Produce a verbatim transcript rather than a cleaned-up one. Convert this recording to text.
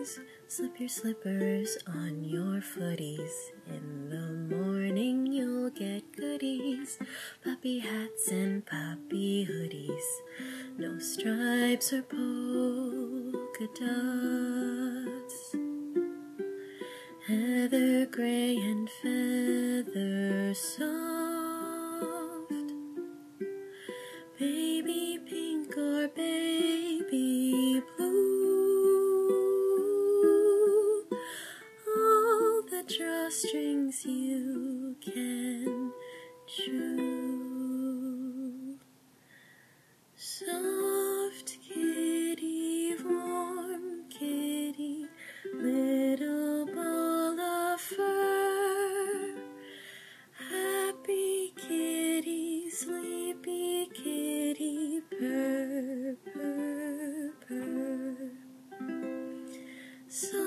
toes, slip your slippers on your footies. In the morning you'll get goodies, puppy hats and puppy hoodies. No stripes or polka dots, heather gray and feather soft, baby pink or baby blue, all the drawstrings you can chew. Soft kitty, warm kitty, little ball of fur, happy kitty, sleepy kitty, purr, purr, purr. So